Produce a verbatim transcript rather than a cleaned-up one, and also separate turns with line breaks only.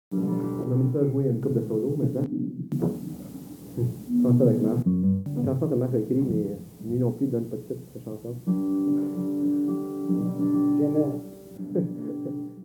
On aime ça jouer une coupe de solo maintenant. Je pense ça avec Marc. Une chanson que Marc a écrite, mais lui non plus donne pas de titre, cette chanson.
Jamais.